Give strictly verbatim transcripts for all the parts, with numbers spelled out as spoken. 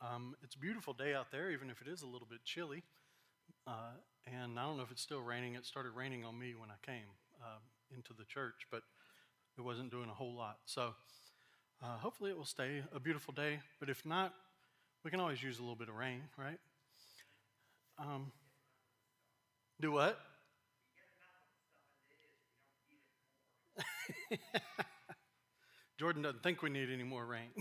Um, it's a beautiful day out there, even if it is a little bit chilly. Uh, and I don't know if it's still raining. It started raining on me when I came uh, into the church, but it wasn't doing a whole lot. So uh, hopefully it will stay a beautiful day. But if not, we can always use a little bit of rain, right? Um, do what? Jordan doesn't think we need any more rain.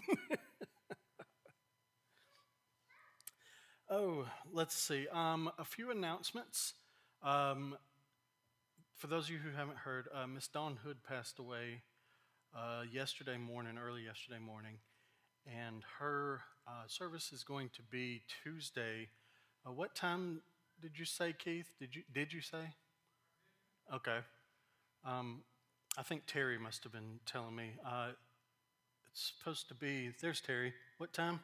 Oh, let's see. Um, a few announcements. Um, for those of you who haven't heard, uh, Miss Dawn Hood passed away uh, yesterday morning, early yesterday morning, and her uh, service is going to be Tuesday. Uh, what time did you say, Keith? Did you did you say? Okay. Um, I think Terry must have been telling me. Uh, it's supposed to be. There's Terry. What time?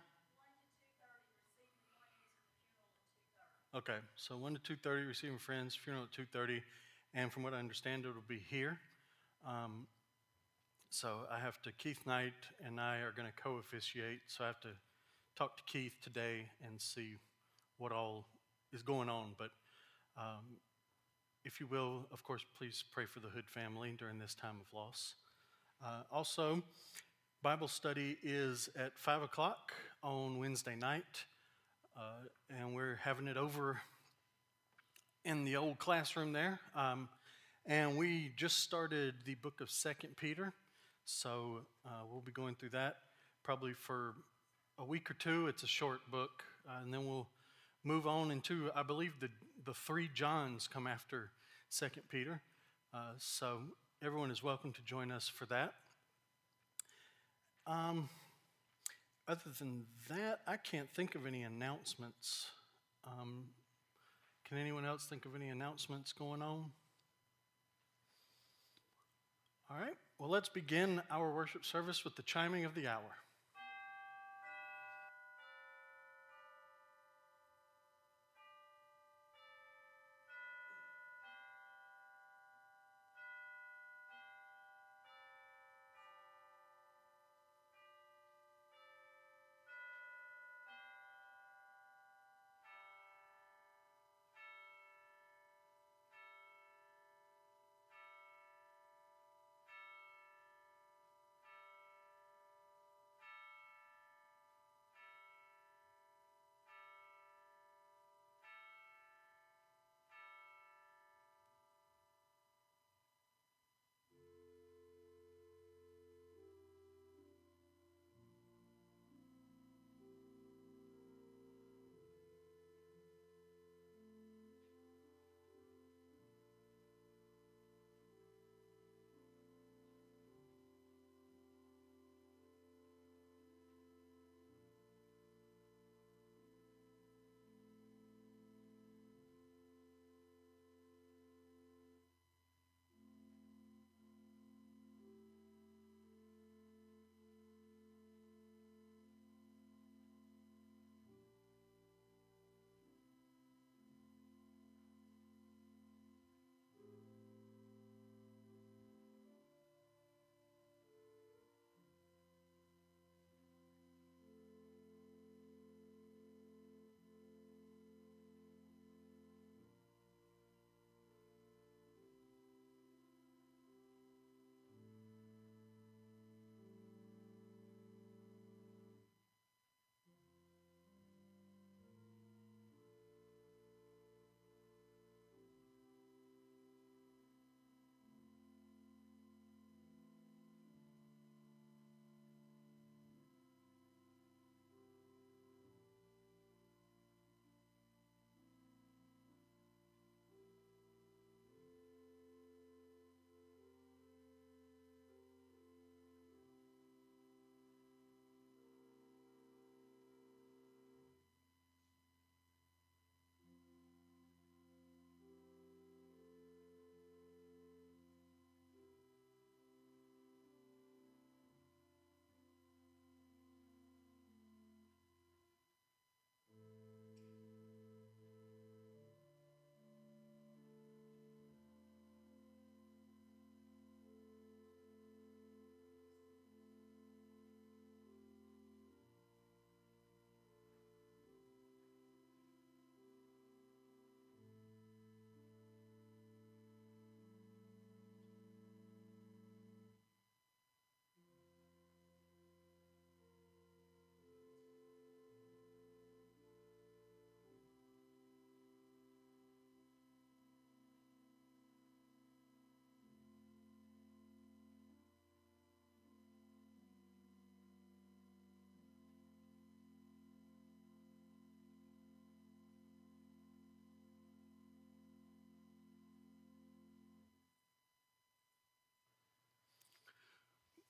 Okay, so one to two thirty, receiving friends, funeral at two thirty, and from what I understand, it'll be here. Um, so I have to, Keith Knight and I are going to co-officiate, so I have to talk to Keith today and see what all is going on. But um, if you will, of course, please pray for the Hood family during this time of loss. Uh, also, Bible study is at five o'clock on Wednesday night. Uh, and we're having it over in the old classroom there. Um, and we just started the book of Second Peter, so uh, we'll be going through that probably for a week or two. It's a short book, uh, and then we'll move on into, I believe, the, the three Johns come after Second Peter. Uh, so everyone is welcome to join us for that. Um, Other than that, I can't think of any announcements. Um, can anyone else think of any announcements going on? All right, well, let's begin our worship service with the chiming of the hour.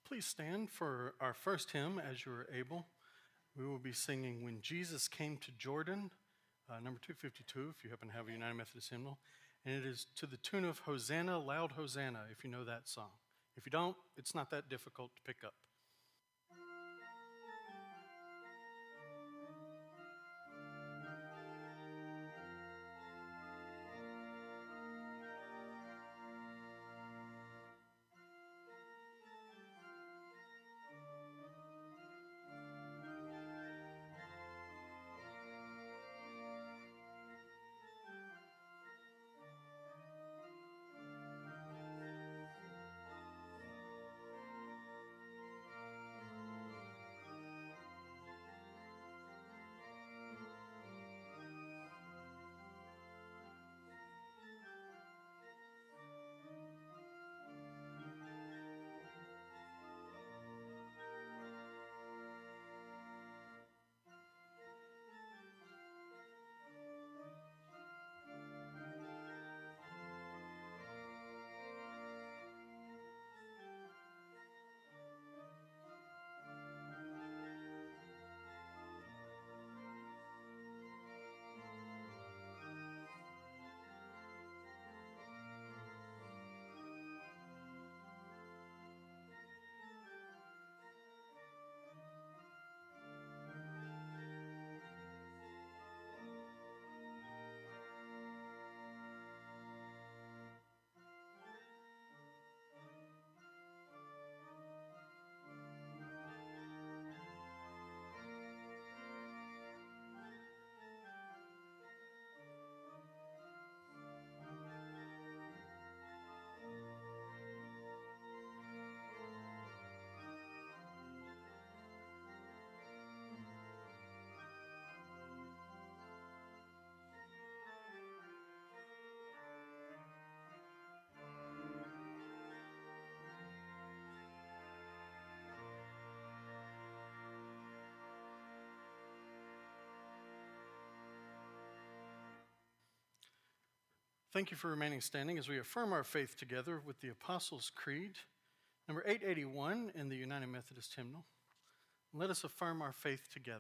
Please stand for our first hymn as you are able. We will be singing When Jesus Came to Jordan, uh, number two fifty-two, if you happen to have a United Methodist hymnal. And it is to the tune of Hosanna, Loud Hosanna, if you know that song. If you don't, it's not that difficult to pick up. Thank you for remaining standing as we affirm our faith together with the Apostles' Creed, number eight eighty-one in the United Methodist Hymnal. Let us affirm our faith together.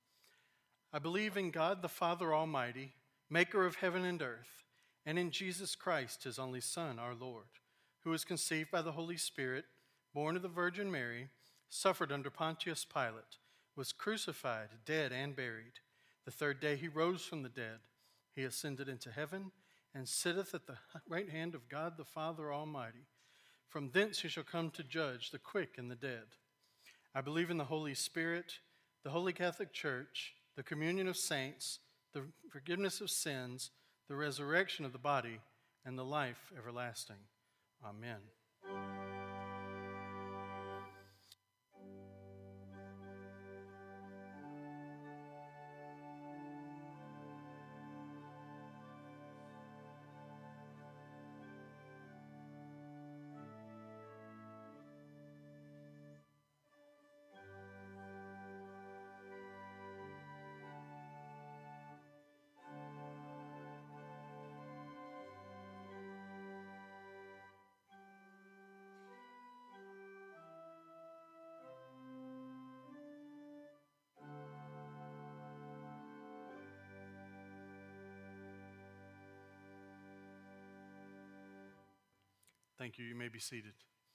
I believe in God the Father Almighty, maker of heaven and earth, and in Jesus Christ, his only Son, our Lord, who was conceived by the Holy Spirit, born of the Virgin Mary, suffered under Pontius Pilate, was crucified, dead, and buried. The third day he rose from the dead. He ascended into heaven and sitteth at the right hand of God the Father Almighty. From thence he shall come to judge the quick and the dead. I believe in the Holy Spirit, the Holy Catholic Church, the communion of saints, the forgiveness of sins, the resurrection of the body, and the life everlasting. Amen. Thank you. You may be seated.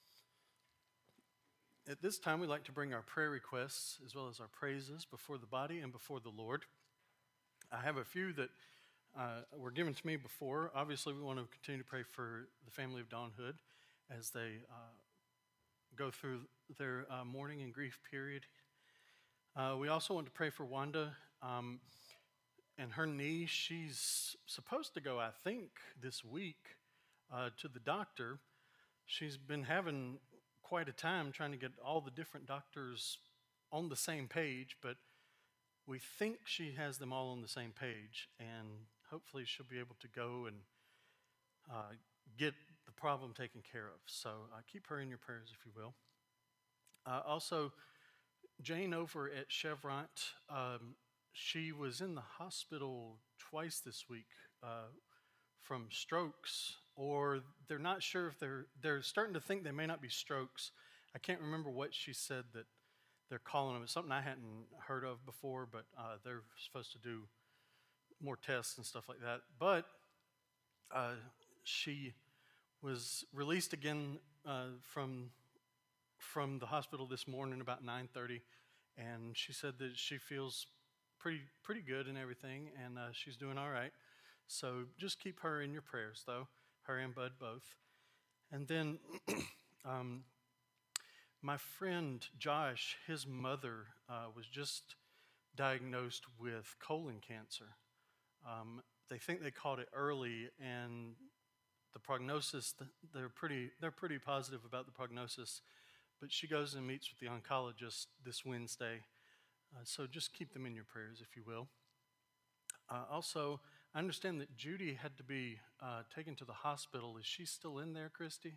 At this time, we'd like to bring our prayer requests as well as our praises before the body and before the Lord. I have a few that uh, were given to me before. Obviously, we want to continue to pray for the family of Dawn Hood as they uh, go through their uh, mourning and grief period. Uh, we also want to pray for Wanda um, and her knee. She's supposed to go, I think, this week uh, to the doctor. She's been having quite a time trying to get all the different doctors on the same page, but we think she has them all on the same page, and hopefully she'll be able to go and uh, get the problem taken care of. So uh, keep her in your prayers, if you will. Uh, also, Jane over at Chevron, um, she was in the hospital twice this week uh, from strokes, or they're not sure if they're, they're starting to think they may not be strokes. I can't remember what she said that they're calling them. It's something I hadn't heard of before, but uh, they're supposed to do more tests and stuff like that. But uh, she was released again uh, from from the hospital this morning about nine thirty, and she said that she feels pretty pretty good and everything, and uh, she's doing all right. So just keep her in your prayers, though, her and Bud both. And then um, my friend Josh, his mother uh, was just diagnosed with colon cancer. Um, they think they caught it early, and the prognosis, they're pretty, they're pretty positive about the prognosis. But she goes and meets with the oncologist this Wednesday. Uh, so just keep them in your prayers, if you will. Uh, also, I understand that Judy had to be uh, taken to the hospital. Is she still in there, Christy?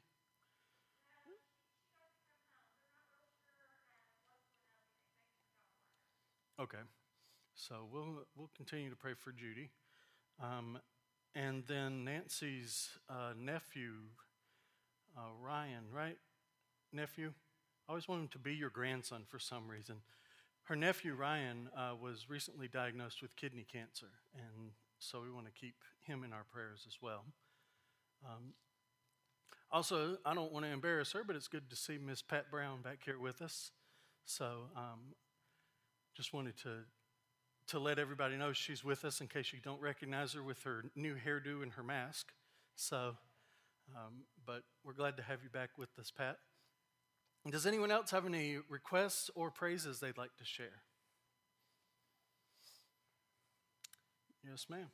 Okay. So we'll we'll continue to pray for Judy. Um, and then Nancy's uh, nephew, uh, Ryan, right? Nephew? I always want him to be your grandson for some reason. Her nephew, Ryan, uh, was recently diagnosed with kidney cancer, and so we want to keep him in our prayers as well. Um, also, I don't want to embarrass her, but it's good to see Miss Pat Brown back here with us. So um, just wanted to to let everybody know she's with us in case you don't recognize her with her new hairdo and her mask. So, um, but we're glad to have you back with us, Pat. Does anyone else have any requests or praises they'd like to share? Yes, ma'am.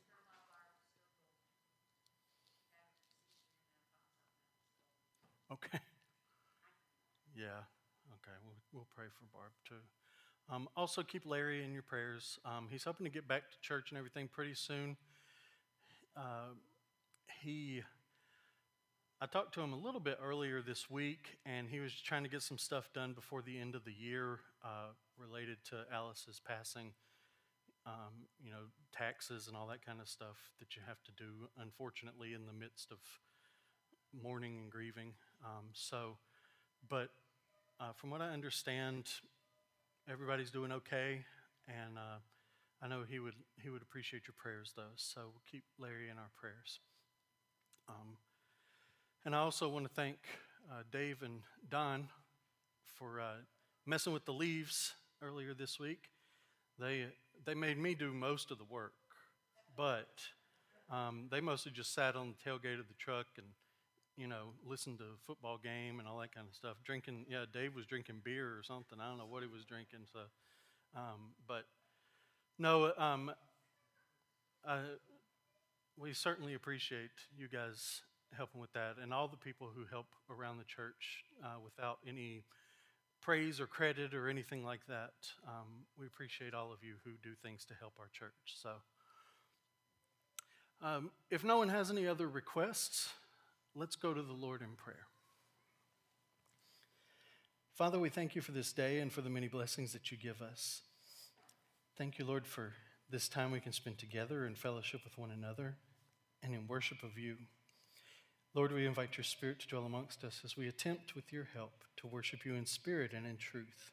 Okay. Yeah. Okay. We'll, we'll pray for Barb too. Um, also, keep Larry in your prayers. Um, he's hoping to get back to church and everything pretty soon. Uh, he, I talked to him a little bit earlier this week, and he was trying to get some stuff done before the end of the year uh, related to Alice's passing. Um, you know, taxes and all that kind of stuff that you have to do, unfortunately, in the midst of mourning and grieving. Um, so, but uh, from what I understand, everybody's doing okay, and uh, I know he would he would appreciate your prayers, though. So we'll keep Larry in our prayers. Um, and I also want to thank uh, Dave and Don for uh, messing with the leaves earlier this week. They they made me do most of the work, but um, they mostly just sat on the tailgate of the truck and, you know, listened to a football game and all that kind of stuff. Drinking, yeah, Dave was drinking beer or something. I don't know what he was drinking. So, um, but no, um, uh, we certainly appreciate you guys helping with that, and all the people who help around the church uh, without any praise or credit or anything like that. Um, we appreciate all of you who do things to help our church. So, um, if no one has any other requests, let's go to the Lord in prayer. Father, we thank you for this day and for the many blessings that you give us. Thank you, Lord, for this time we can spend together in fellowship with one another and in worship of you. Lord, we invite your Spirit to dwell amongst us as we attempt, with your help, to worship you in spirit and in truth.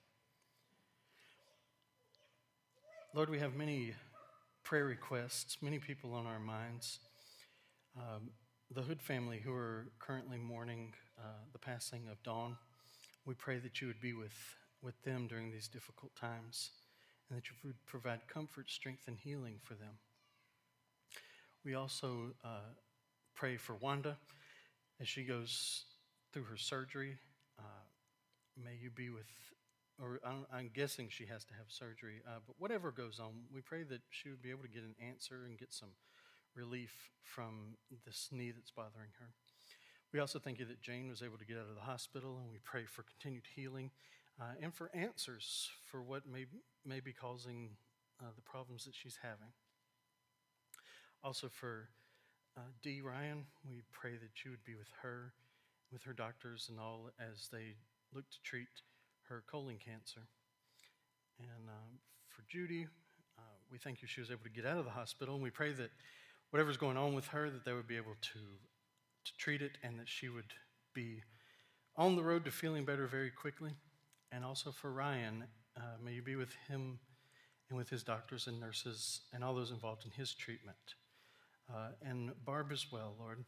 Lord, we have many prayer requests, many people on our minds. Um, the Hood family who are currently mourning uh, the passing of Dawn, we pray that you would be with, with them during these difficult times and that you would provide comfort, strength, and healing for them. We also uh, pray for Wanda as she goes through her surgery. Uh, may you be with, or I'm, I'm guessing she has to have surgery, uh, but whatever goes on, we pray that she would be able to get an answer and get some relief from this knee that's bothering her. We also thank you that Jane was able to get out of the hospital, and we pray for continued healing uh, and for answers for what may, may be causing uh, the problems that she's having. Also for uh, Dee Ryan, we pray that you would be with her, with her doctors and all as they look to treat her colon cancer. And um, for Judy, uh, we thank you she was able to get out of the hospital, and we pray that whatever's going on with her, that they would be able to, to treat it and that she would be on the road to feeling better very quickly. And also for Ryan, uh, may you be with him and with his doctors and nurses and all those involved in his treatment. Uh, and Barb as well, Lord.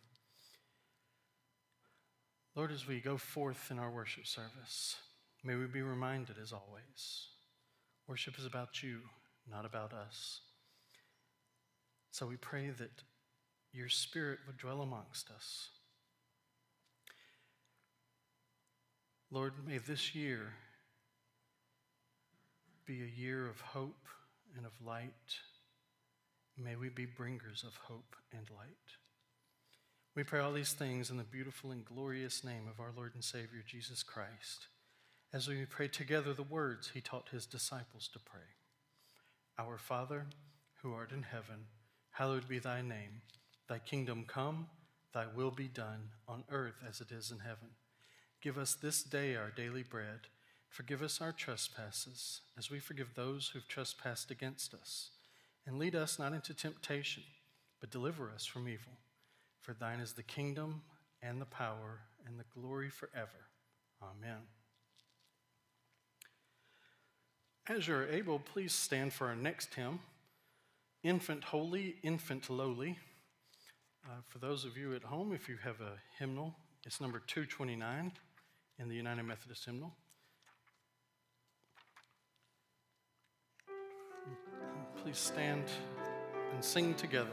Lord, as we go forth in our worship service, may we be reminded, as always, worship is about you, not about us. So we pray that your Spirit would dwell amongst us. Lord, may this year be a year of hope and of light. May we be bringers of hope and light. We pray all these things in the beautiful and glorious name of our Lord and Savior, Jesus Christ, as we pray together the words he taught his disciples to pray. Our Father, who art in heaven, hallowed be thy name. Thy kingdom come, thy will be done on earth as it is in heaven. Give us this day our daily bread. Forgive us our trespasses, as we forgive those who've trespassed against us. And lead us not into temptation, but deliver us from evil. For thine is the kingdom and the power and the glory forever. Amen. As you're able, please stand for our next hymn, Infant Holy, Infant Lowly. Uh, for those of you at home, if you have a hymnal, it's number two twenty-nine in the United Methodist Hymnal. Please stand and sing together.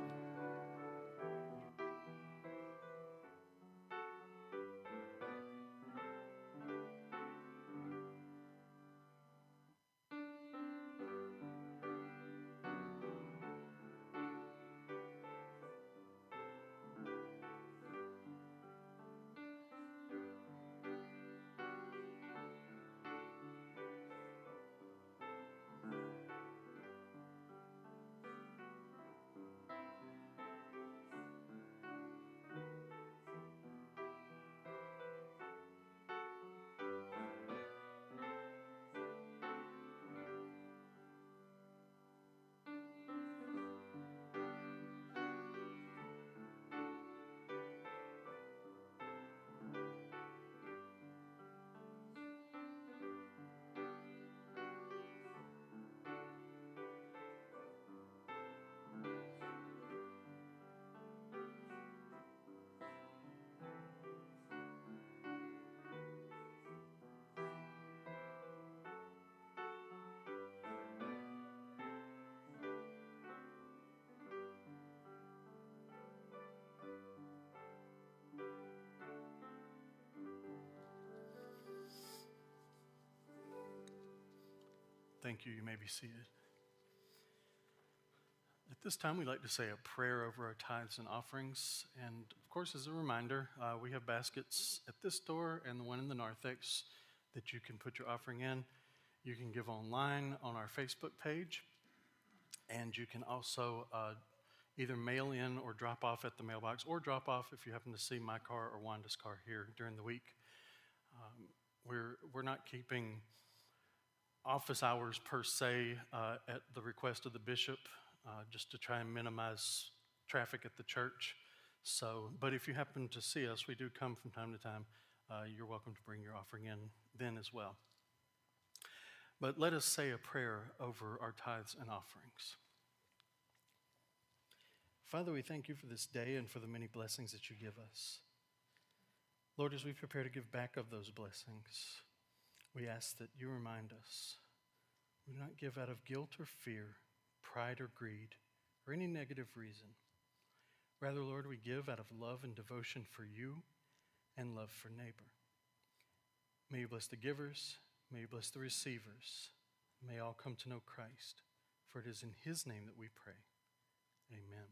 Thank you. You may be seated. At this time, we'd like to say a prayer over our tithes and offerings. And of course, as a reminder, uh, we have baskets at this door and the one in the narthex that you can put your offering in. You can give online on our Facebook page. And you can also uh, either mail in or drop off at the mailbox, or drop off if you happen to see my car or Wanda's car here during the week. Um, we're, we're not keeping office hours per se uh, at the request of the bishop, uh, just to try and minimize traffic at the church. So, but if you happen to see us, we do come from time to time. Uh, you're welcome to bring your offering in then as well. But let us say a prayer over our tithes and offerings. Father, we thank you for this day and for the many blessings that you give us. Lord, as we prepare to give back of those blessings, we ask that you remind us we do not give out of guilt or fear, pride or greed, or any negative reason. Rather, Lord, we give out of love and devotion for you and love for neighbor. May you bless the givers, may you bless the receivers, may all come to know Christ, for it is in his name that we pray. Amen.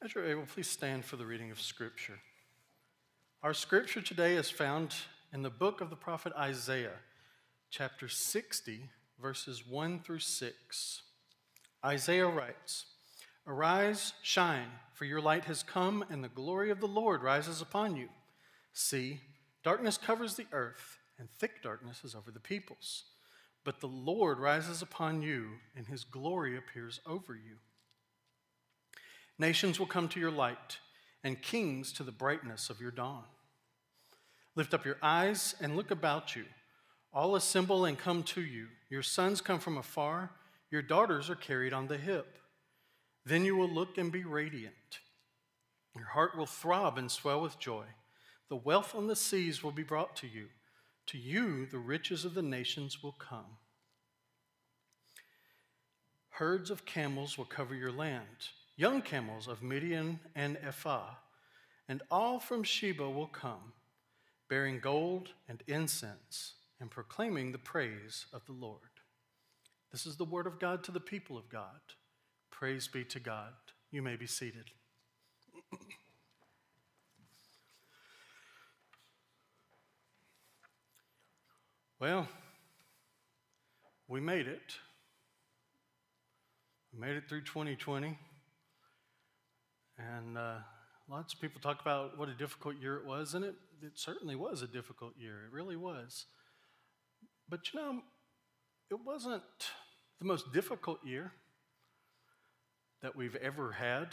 As you're able, please stand for the reading of Scripture. Our Scripture today is found in the book of the prophet Isaiah, chapter sixty, verses one through six. Isaiah writes, "Arise, shine, for your light has come, and the glory of the Lord rises upon you. See, darkness covers the earth, and thick darkness is over the peoples. But the Lord rises upon you, and his glory appears over you. Nations will come to your light, and kings to the brightness of your dawn. Lift up your eyes and look about you. All assemble and come to you. Your sons come from afar. Your daughters are carried on the hip. Then you will look and be radiant. Your heart will throb and swell with joy. The wealth on the seas will be brought to you. To you, the riches of the nations will come. Herds of camels will cover your land, young camels of Midian and Ephah, and all from Sheba will come, bearing gold and incense and proclaiming the praise of the Lord." This is the word of God to the people of God. Praise be to God. You may be seated. Well, we made it. We made it through twenty twenty. And uh, lots of people talk about what a difficult year it was, and it, it certainly was a difficult year. It really was. But you know, it wasn't the most difficult year that we've ever had.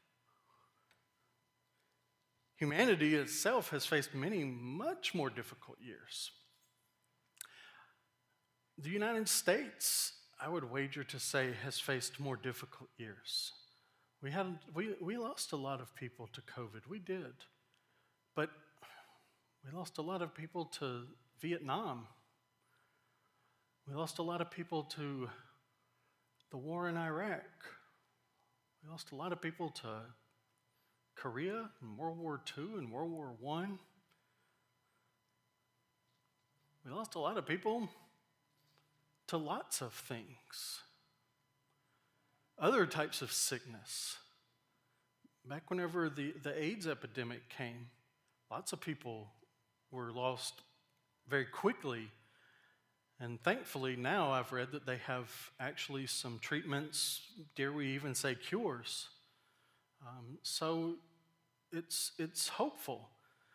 Humanity itself has faced many much more difficult years. The United States, I would wager to say, has faced more difficult years. We had we, we lost a lot of people to COVID. We did. But we lost a lot of people to Vietnam. We lost a lot of people to the war in Iraq. We lost a lot of people to Korea and World War Two and World War One. We lost a lot of people to lots of things. Other types of sickness. Back whenever the, the AIDS epidemic came, lots of people were lost very quickly. And thankfully now I've read that they have actually some treatments, dare we even say cures. Um, so it's, it's hopeful.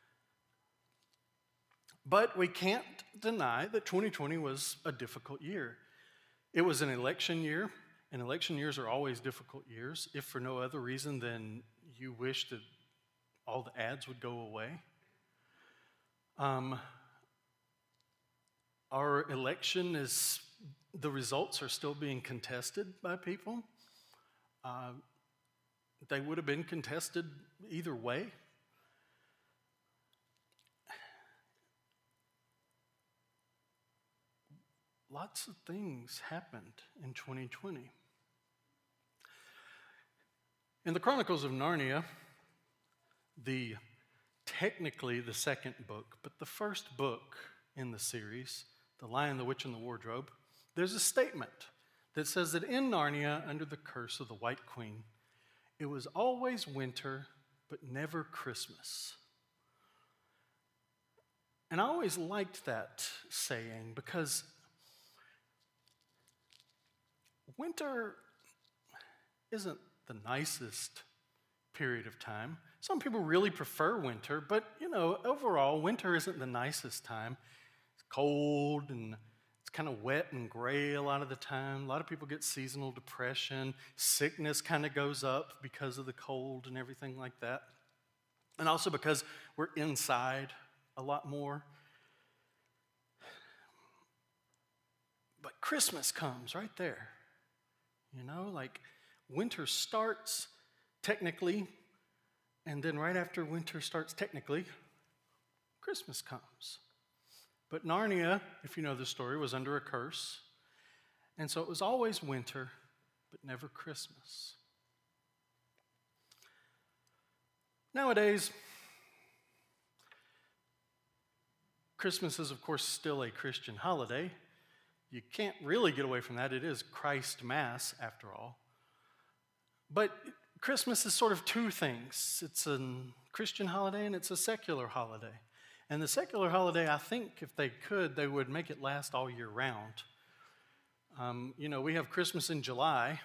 But we can't deny that twenty twenty was a difficult year. It was an election year, and election years are always difficult years, if for no other reason than you wish that all the ads would go away. Um, our election is, the results are still being contested by people. Uh, they would have been contested either way. Lots of things happened in twenty twenty. In the Chronicles of Narnia, the technically the second book, but the first book in the series, The Lion, the Witch, and the Wardrobe, there's a statement that says that in Narnia, under the curse of the White Queen, it was always winter, but never Christmas. And I always liked that saying because winter isn't the nicest period of time. Some people really prefer winter, but, you know, overall, winter isn't the nicest time. It's cold and it's kind of wet and gray a lot of the time. A lot of people get seasonal depression. Sickness kind of goes up because of the cold and everything like that. And also because we're inside a lot more. But Christmas comes right there. You know, like winter starts technically, and then right after winter starts technically, Christmas comes. But Narnia, if you know the story, was under a curse. And so it was always winter, but never Christmas. Nowadays, Christmas is, of course, still a Christian holiday. You can't really get away from that. It is Christ Mass, after all. But Christmas is sort of two things. It's a Christian holiday and it's a secular holiday. And the secular holiday, I think if they could, they would make it last all year round. Um, you know, we have Christmas in July,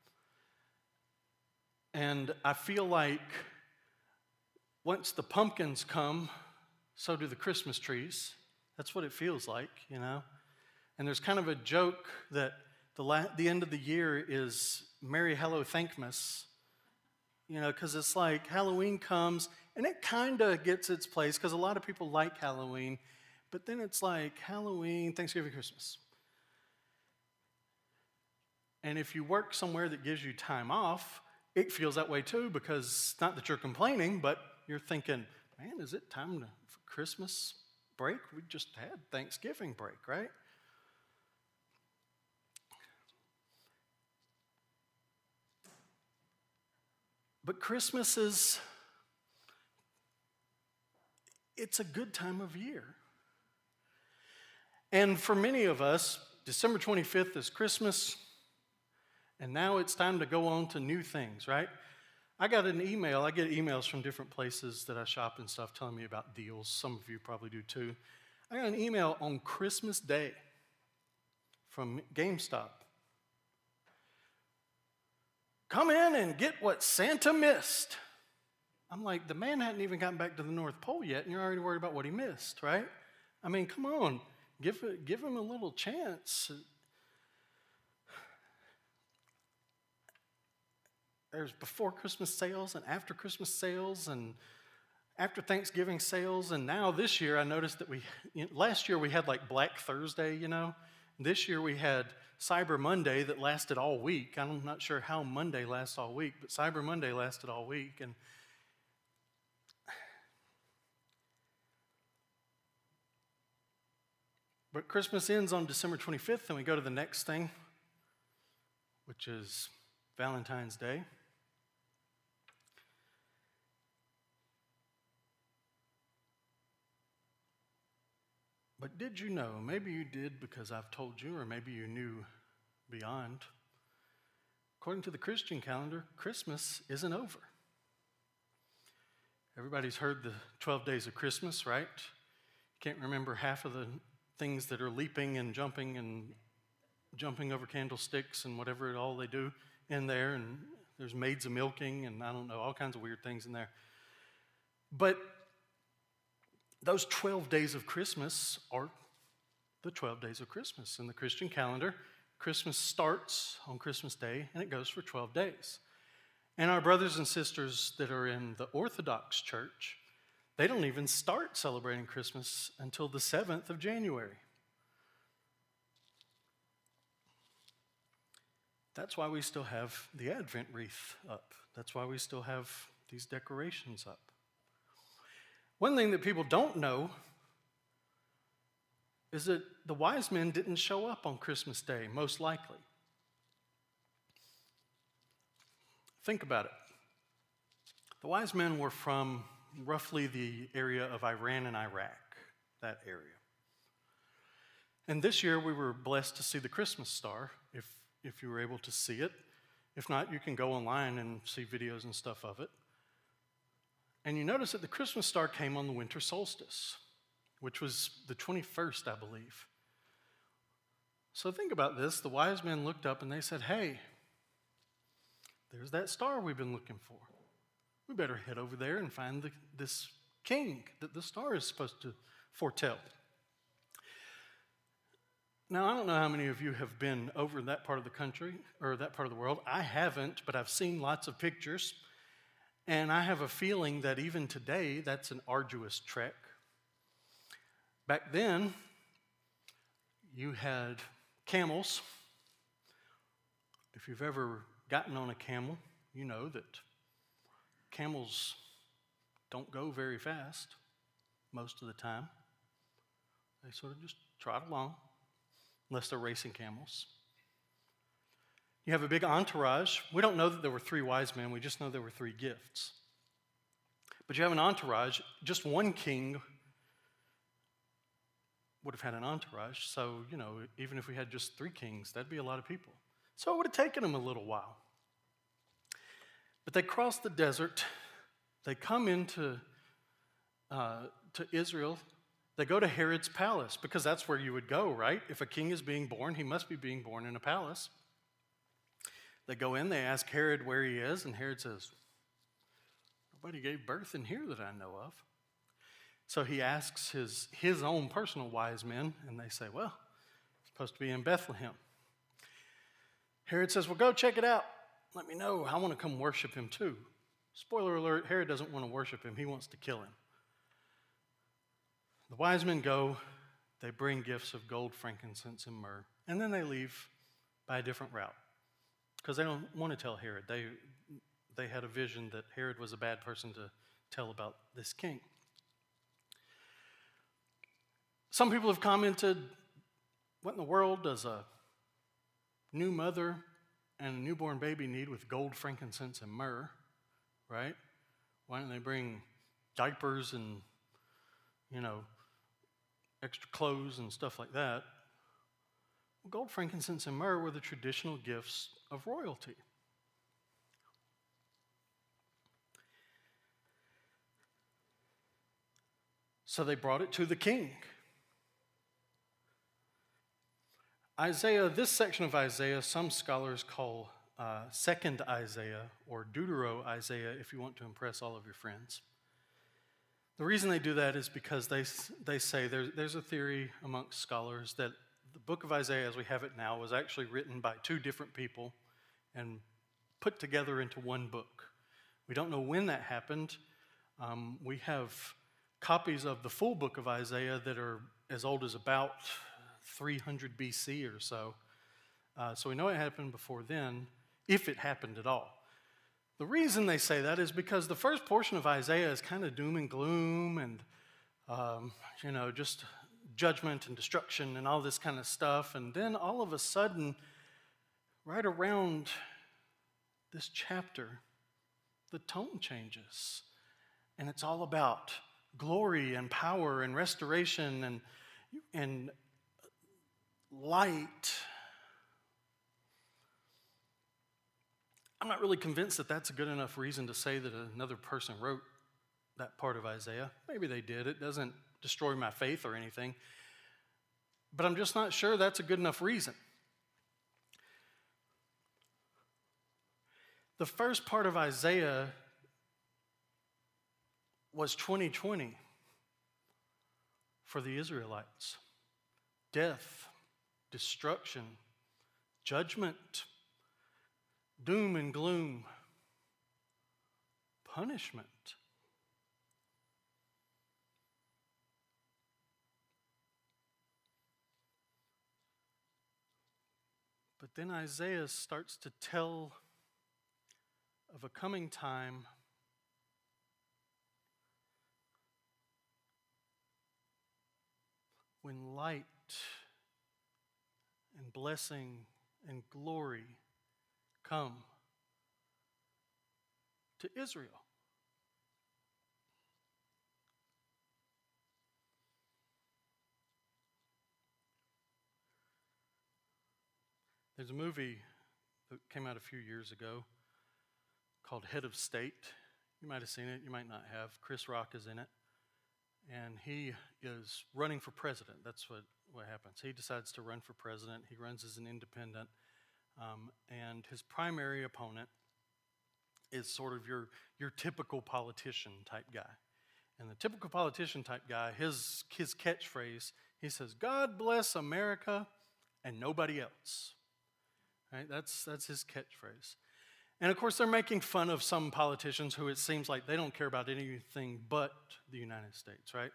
and I feel like once the pumpkins come, so do the Christmas trees. That's what it feels like, you know. And there's kind of a joke that the, la- the end of the year is Merry Hello Thankmas, you know, because it's like Halloween comes, and it kind of gets its place, because a lot of people like Halloween, but then it's like Halloween, Thanksgiving, Christmas. And if you work somewhere that gives you time off, it feels that way too, because not that you're complaining, but you're thinking, man, is it time to, for Christmas break? We just had Thanksgiving break, right? But Christmas is, it's a good time of year. And for many of us, December twenty-fifth is Christmas, and now it's time to go on to new things, right? I got an email. I get emails from different places that I shop and stuff telling me about deals. Some of you probably do too. I got an email on Christmas Day from GameStop. Come in and get what Santa missed. I'm like, the man hadn't even gotten back to the North Pole yet, and you're already worried about what he missed, right? I mean, come on. Give, give him a little chance. There's before Christmas sales and after Christmas sales and after Thanksgiving sales. And now this year I noticed that we, you know, last year we had like Black Thursday, you know. This year we had Cyber Monday that lasted all week. I'm not sure how Monday lasts all week, but Cyber Monday lasted all week. And but Christmas ends on December twenty-fifth, and we go to the next thing, which is Valentine's Day. But did you know, maybe you did because I've told you, or maybe you knew beyond, according to the Christian calendar, Christmas isn't over. Everybody's heard the twelve days of Christmas, right? You can't remember half of the things that are leaping and jumping and jumping over candlesticks and whatever it all they do in there, and there's maids of milking and I don't know, all kinds of weird things in there. But those twelve days of Christmas are the twelve days of Christmas. In the Christian calendar, Christmas starts on Christmas Day, and it goes for twelve days. And our brothers and sisters that are in the Orthodox Church, they don't even start celebrating Christmas until the seventh of January. That's why we still have the Advent wreath up. That's why we still have these decorations up. One thing that people don't know is that the wise men didn't show up on Christmas Day, most likely. Think about it. The wise men were from roughly the area of Iran and Iraq, that area. And this year we were blessed to see the Christmas star, if, if you were able to see it. If not, you can go online and see videos and stuff of it. And you notice that the Christmas star came on the winter solstice, which was the twenty-first, I believe. So think about this. The wise men looked up and they said, hey, there's that star we've been looking for. We better head over there and find the, this king that the star is supposed to foretell. Now, I don't know how many of you have been over in that part of the country or that part of the world. I haven't, but I've seen lots of pictures. And I have a feeling that even today, that's an arduous trek. Back then, you had camels. If you've ever gotten on a camel, you know that camels don't go very fast most of the time. They sort of just trot along, unless they're racing camels. You have a big entourage. We don't know that there were three wise men. We just know there were three gifts. But you have an entourage. Just one king would have had an entourage. So, you know, even if we had just three kings, that'd be a lot of people. So it would have taken them a little while. But they cross the desert. They come into uh, to Israel. They go to Herod's palace because that's where you would go, right? If a king is being born, he must be being born in a palace. They go in, they ask Herod where he is, and Herod says, nobody gave birth in here that I know of. So he asks his, his own personal wise men, and they say, well, it's supposed to be in Bethlehem. Herod says, well, go check it out. Let me know. I want to come worship him too. Spoiler alert, Herod doesn't want to worship him. He wants to kill him. The wise men go. They bring gifts of gold, frankincense, and myrrh. And then they leave by a different route because they don't want to tell Herod. They, they had a vision that Herod was a bad person to tell about this king. Some people have commented, what in the world does a new mother and a newborn baby need with gold, frankincense, and myrrh, right? Why don't they bring diapers and, you know, extra clothes and stuff like that? Well, gold, frankincense, and myrrh were the traditional gifts of royalty. So they brought it to the king. Isaiah, this section of Isaiah, some scholars call uh, Second Isaiah or Deutero-Isaiah if you want to impress all of your friends. The reason they do that is because they, they say there's, there's a theory amongst scholars that the book of Isaiah as we have it now was actually written by two different people and put together into one book. We don't know when that happened. Um, we have copies of the full book of Isaiah that are as old as about three hundred B C or so. Uh, so we know it happened before then, if it happened at all. The reason they say that is because the first portion of Isaiah is kind of doom and gloom and, um, you know, just judgment and destruction and all this kind of stuff. And then all of a sudden, right around this chapter, the tone changes. And it's all about glory and power and restoration and and light. I'm not really convinced that that's a good enough reason to say that another person wrote that part of Isaiah. Maybe they did. It doesn't destroy my faith or anything. But I'm just not sure that's a good enough reason. The first part of Isaiah was twenty twenty for the Israelites. Death, destruction, judgment, doom and gloom, punishment. But then Isaiah starts to tell of a coming time when light and blessing and glory come to Israel. There's a movie that came out a few years ago called Head of State. You might have seen it, you might not have. Chris Rock is in it. And he is running for president. That's what, what happens. He decides to run for president. He runs as an independent. Um, and his primary opponent is sort of your, your typical politician type guy. And the typical politician type guy, his, his catchphrase, he says, God bless America and nobody else. Right? That's, that's his catchphrase. And of course, they're making fun of some politicians who it seems like they don't care about anything but the United States, right?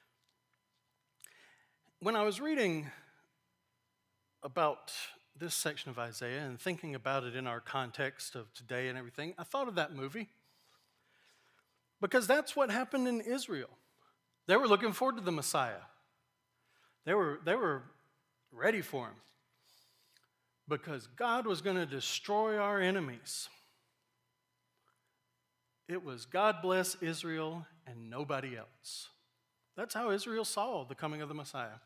When I was reading about this section of Isaiah and thinking about it in our context of today and everything, I thought of that movie. Because that's what happened in Israel. They were looking forward to the Messiah. They were, they were ready for him. Because God was going to destroy our enemies. It was God bless Israel and nobody else. That's how Israel saw the coming of the Messiah.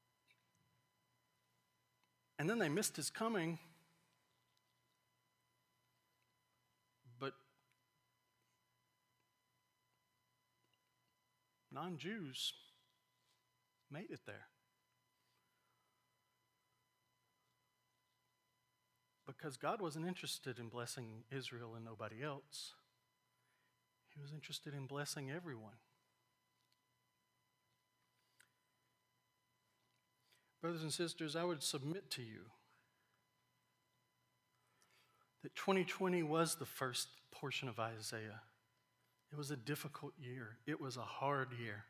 And then they missed his coming non-Jews made it there. Because God wasn't interested in blessing Israel and nobody else. He was interested in blessing everyone. Brothers and sisters, I would submit to you that twenty twenty was the first portion of Isaiah. It was a difficult year. It was a hard year.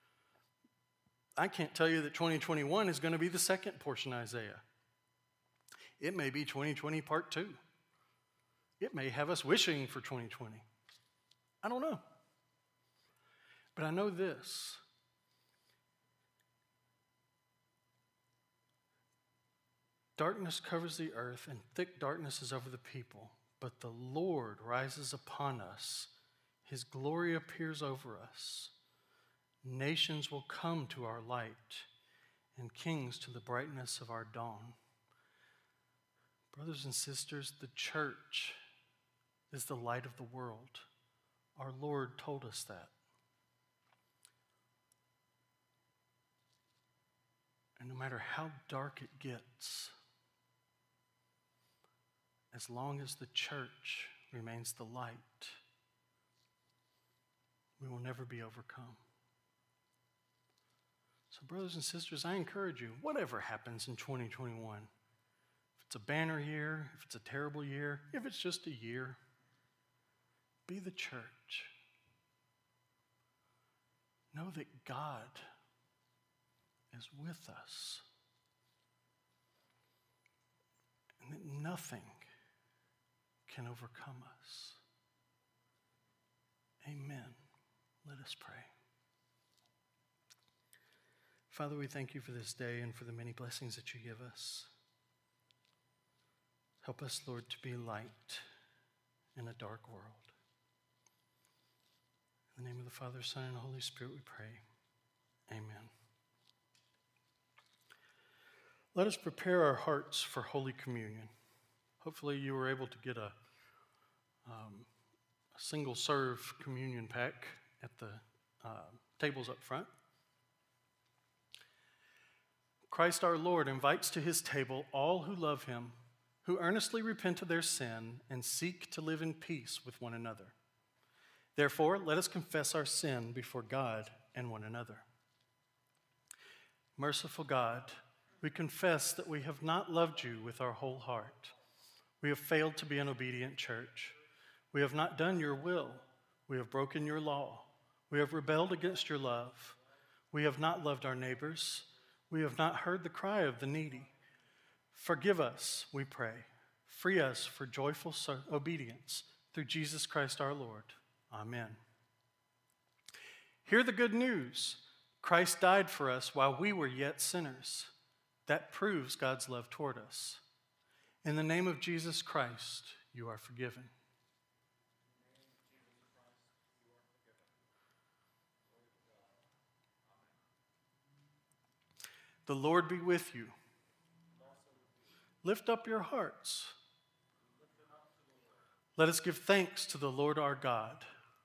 I can't tell you that twenty twenty-one is going to be the second portion of Isaiah. It may be twenty twenty part two. It may have us wishing for twenty twenty. I don't know. But I know this. Darkness covers the earth, and thick darkness is over the people. But the Lord rises upon us. His glory appears over us. Nations will come to our light, and kings to the brightness of our dawn. Brothers and sisters, the church is the light of the world. Our Lord told us that. And no matter how dark it gets, as long as the church remains the light, we will never be overcome. So, brothers and sisters, I encourage you, whatever happens in twenty twenty-one, if it's a banner year, if it's a terrible year, if it's just a year, be the church. Know that God is with us, and that nothing can overcome us. Amen. Let us pray. Father, we thank you for this day and for the many blessings that you give us. Help us, Lord, to be light in a dark world. In the name of the Father, Son, and Holy Spirit, we pray. Amen. Let us prepare our hearts for Holy Communion. Hopefully you were able to get a, um, a single-serve communion pack at the uh, tables up front. Christ our Lord invites to his table all who love him, who earnestly repent of their sin and seek to live in peace with one another. Therefore, let us confess our sin before God and one another. Merciful God, we confess that we have not loved you with our whole heart. We have failed to be an obedient church. We have not done your will. We have broken your law. We have rebelled against your love. We have not loved our neighbors. We have not heard the cry of the needy. Forgive us, we pray. Free us for joyful obedience through Jesus Christ our Lord. Amen. Hear the good news. Christ died for us while we were yet sinners. That proves God's love toward us. In the name of Jesus Christ, you are forgiven. The Lord be with you. Lift up your hearts. Let us give thanks to the Lord our God.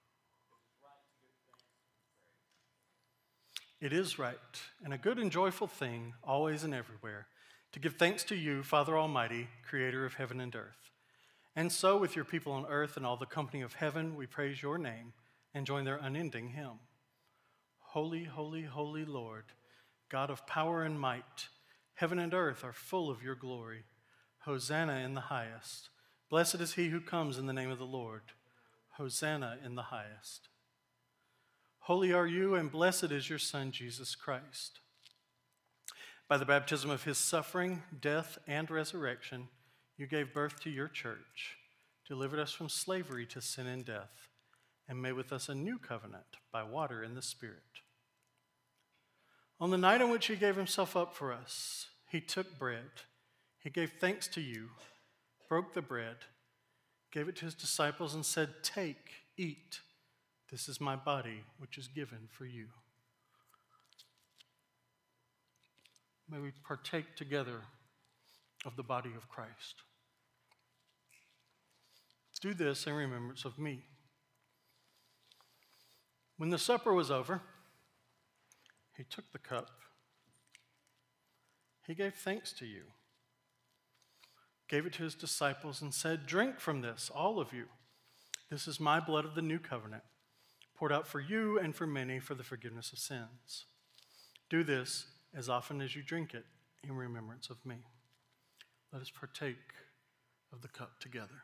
It is right and a good and joyful thing, always and everywhere, to give thanks to you, Father Almighty, creator of heaven and earth. And so, with your people on earth and all the company of heaven, we praise your name and join their unending hymn. Holy, holy, holy Lord, God of power and might, heaven and earth are full of your glory. Hosanna in the highest. Blessed is he who comes in the name of the Lord. Hosanna in the highest. Holy are you, and blessed is your Son, Jesus Christ. By the baptism of his suffering, death, and resurrection, you gave birth to your church, delivered us from slavery to sin and death, and made with us a new covenant by water and the Spirit. On the night on which he gave himself up for us, he took bread. He gave thanks to you, broke the bread, gave it to his disciples, and said, "Take, eat. This is my body, which is given for you." May we partake together of the body of Christ. Do this in remembrance of me. When the supper was over, He took the cup. He gave thanks to you, gave it to his disciples, and said, "Drink from this, all of you. This is my blood of the new covenant, poured out for you and for many for the forgiveness of sins. Do this as often as you drink it in remembrance of me." Let us partake of the cup together.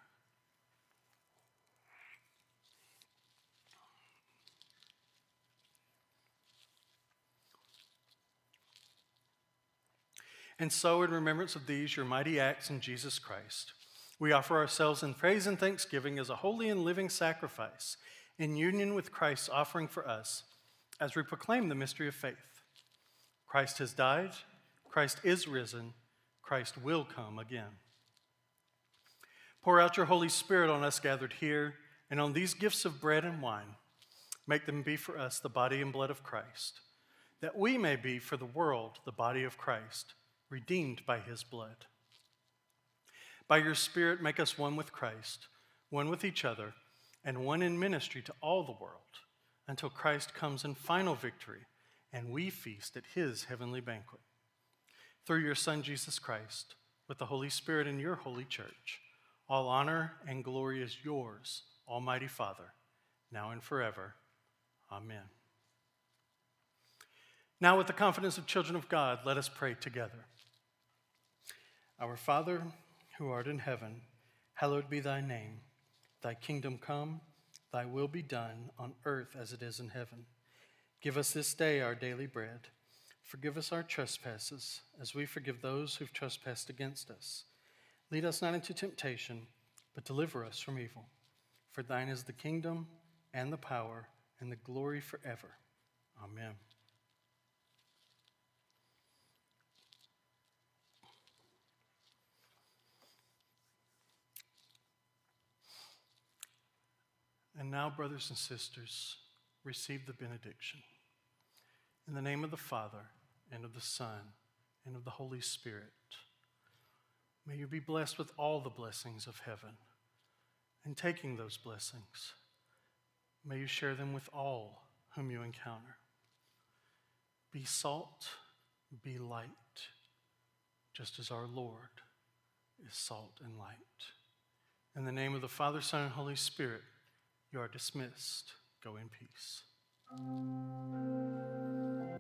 And so, in remembrance of these, your mighty acts in Jesus Christ, we offer ourselves in praise and thanksgiving as a holy and living sacrifice in union with Christ's offering for us as we proclaim the mystery of faith. Christ has died, Christ is risen, Christ will come again. Pour out your Holy Spirit on us gathered here and on these gifts of bread and wine. Make them be for us the body and blood of Christ, that we may be for the world the body of Christ, redeemed by his blood. By your Spirit, make us one with Christ, one with each other, and one in ministry to all the world, until Christ comes in final victory and we feast at his heavenly banquet. Through your Son, Jesus Christ, with the Holy Spirit in your holy church, all honor and glory is yours, Almighty Father, now and forever. Amen. Now, with the confidence of children of God, let us pray together. Our Father, who art in heaven, hallowed be thy name. Thy kingdom come, thy will be done on earth as it is in heaven. Give us this day our daily bread. Forgive us our trespasses, as we forgive those who've trespassed against us. Lead us not into temptation, but deliver us from evil. For thine is the kingdom and the power and the glory forever. Amen. And now, brothers and sisters, receive the benediction. In the name of the Father, and of the Son, and of the Holy Spirit, may you be blessed with all the blessings of heaven. And taking those blessings, may you share them with all whom you encounter. Be salt, be light, just as our Lord is salt and light. In the name of the Father, Son, and Holy Spirit, you are dismissed. Go in peace.